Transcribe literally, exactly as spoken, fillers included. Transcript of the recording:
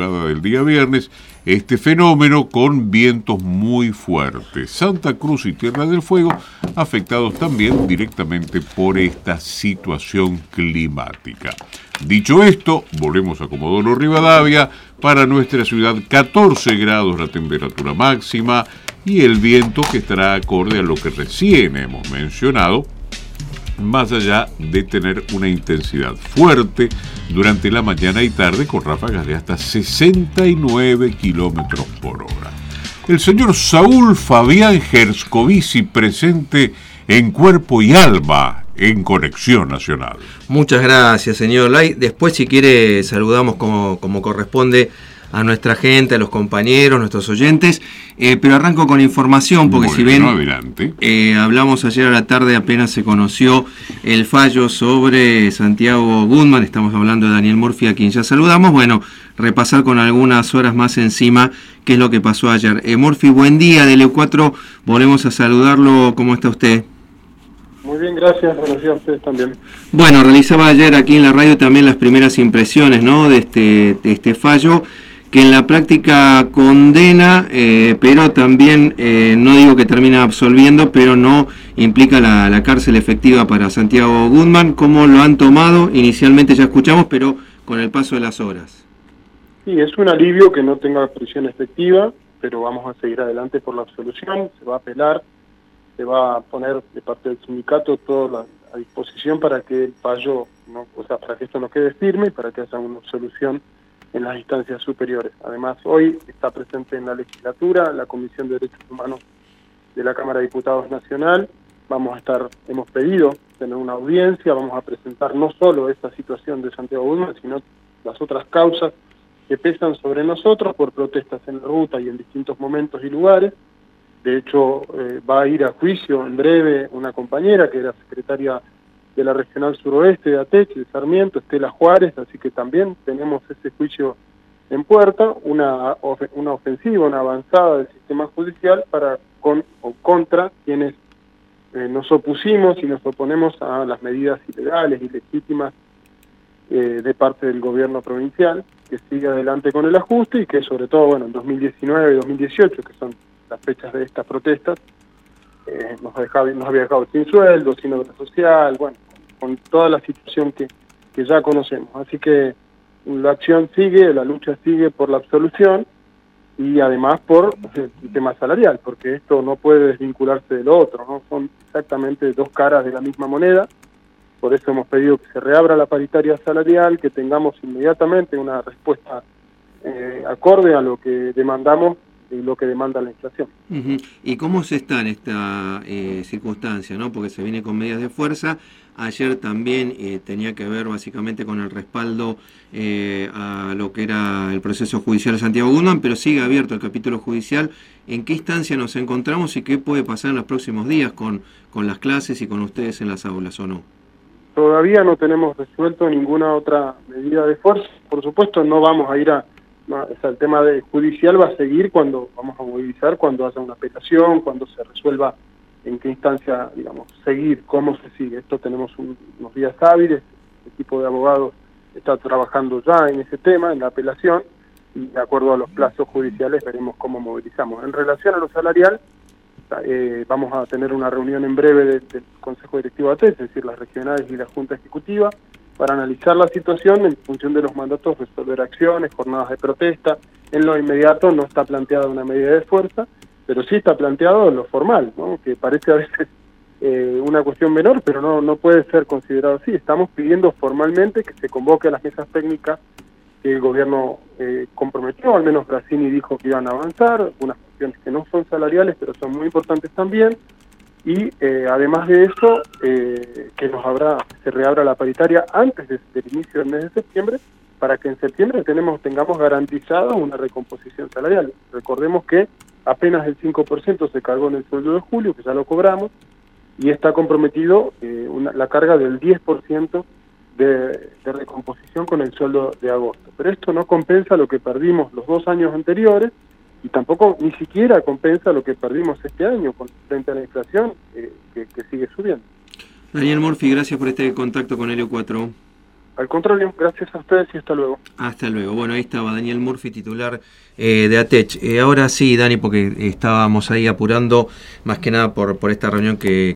madrugada del día viernes este fenómeno con vientos muy fuertes. Santa Cruz y Tierra del Fuego afectados también directamente por esta situación climática. Dicho esto, volvemos a Comodoro Rivadavia. Para nuestra ciudad, catorce grados la temperatura máxima y el viento que estará acorde a lo que recién hemos mencionado, más allá de tener una intensidad fuerte durante la mañana y tarde con ráfagas de hasta sesenta y nueve kilómetros por hora. El señor Saúl Fabián Gerscovici presente en cuerpo y alma en Conexión Nacional. Muchas gracias, señor Lai. Después, si quiere, saludamos como, como corresponde a nuestra gente, a los compañeros, nuestros oyentes, eh, pero arranco con información, porque bueno, si ven, adelante. Eh, hablamos ayer a la tarde, apenas se conoció el fallo sobre Santiago Gutman, estamos hablando de Daniel Murphy, a quien ya saludamos. Bueno, repasar con algunas horas más encima qué es lo que pasó ayer. Eh, Murphy, buen día, de L U cuatro, volvemos a saludarlo, ¿cómo está usted? Muy bien, gracias, buenos días a ustedes también. Bueno, realizaba ayer aquí en la radio también las primeras impresiones, ¿no?, de este, de este fallo, que en la práctica condena, eh, pero también, eh, no digo que termina absolviendo, pero no implica la, la cárcel efectiva para Santiago Gutman. ¿Cómo lo han tomado? Inicialmente ya escuchamos, pero con el paso de las horas. Sí, es un alivio que no tenga prisión efectiva, pero vamos a seguir adelante por la absolución, se va a apelar, se va a poner de parte del sindicato todo a disposición para que el fallo, no, o sea, para que esto no quede firme y para que haya una absolución en las instancias superiores. Además, hoy está presente en la legislatura la Comisión de Derechos Humanos de la Cámara de Diputados Nacional. Vamos a estar, hemos pedido tener una audiencia, vamos a presentar no solo esta situación de Santiago Gutman, sino las otras causas que pesan sobre nosotros por protestas en la ruta y en distintos momentos y lugares. De hecho, eh, va a ir a juicio en breve una compañera que era secretaria de la Regional Suroeste de Ateche, de Sarmiento, Estela Juárez, así que también tenemos ese juicio en puerta, una, una ofensiva, una avanzada del sistema judicial para con o contra quienes eh, nos opusimos y nos oponemos a las medidas ilegales y legítimas eh, de parte del gobierno provincial, que sigue adelante con el ajuste y que sobre todo, bueno, en dos mil diecinueve y dos mil dieciocho, que son las fechas de estas protestas, eh, nos, dejaba, nos había dejado sin sueldo, sin obra social, bueno, con toda la situación que, que ya conocemos. Así que la acción sigue, la lucha sigue por la absolución y además por el tema salarial, porque esto no puede desvincularse de lo otro, ¿no? Son exactamente dos caras de la misma moneda. Por eso hemos pedido que se reabra la paritaria salarial, que tengamos inmediatamente una respuesta eh, acorde a lo que demandamos y lo que demanda la inflación. Uh-huh. ¿Y cómo se está en esta eh, circunstancia, ¿no? Porque se viene con medidas de fuerza. Ayer también eh, tenía que ver básicamente con el respaldo eh, a lo que era el proceso judicial de Santiago Gutman, pero sigue abierto el capítulo judicial. ¿En qué instancia nos encontramos y qué puede pasar en los próximos días con, con las clases y con ustedes en las aulas, o no? Todavía no tenemos resuelto ninguna otra medida de fuerza. Por supuesto, no vamos a ir a... No, o sea, el tema de judicial va a seguir cuando vamos a movilizar, cuando haya una apelación, cuando se resuelva en qué instancia, digamos, seguir, cómo se sigue. Esto tenemos un, unos días hábiles, el equipo de abogados está trabajando ya en ese tema, en la apelación, y de acuerdo a los plazos judiciales veremos cómo movilizamos. En relación a lo salarial, eh, vamos a tener una reunión en breve de, del Consejo Directivo de Ateche, es decir, las regionales y la Junta Ejecutiva, para analizar la situación en función de los mandatos, resolver acciones, jornadas de protesta. En lo inmediato no está planteada una medida de fuerza, pero sí está planteado lo formal, ¿no? Que parece a veces eh, una cuestión menor, pero no, no puede ser considerado así. Estamos pidiendo formalmente que se convoque a las mesas técnicas que el gobierno eh, comprometió, al menos Grassini dijo que iban a avanzar, unas cuestiones que no son salariales, pero son muy importantes también. Y eh, además de eso, eh, que nos habrá, se reabra la paritaria antes de, del inicio del mes de septiembre, para que en septiembre tenemos, tengamos garantizada una recomposición salarial. Recordemos que apenas el cinco por ciento se cargó en el sueldo de julio, que ya lo cobramos, y está comprometido eh, una, la carga del diez por ciento de, de recomposición con el sueldo de agosto. Pero esto no compensa lo que perdimos los dos años anteriores, y tampoco ni siquiera compensa lo que perdimos este año con, frente a la inflación eh, que, que sigue subiendo. Daniel Murphy, gracias por este contacto con L U cuatro. Al contrario, gracias a ustedes y hasta luego. Hasta luego. Bueno, ahí estaba Daniel Murphy, titular eh, de ATECH. Eh, ahora sí, Dani, porque estábamos ahí apurando, más que nada por, por esta reunión que,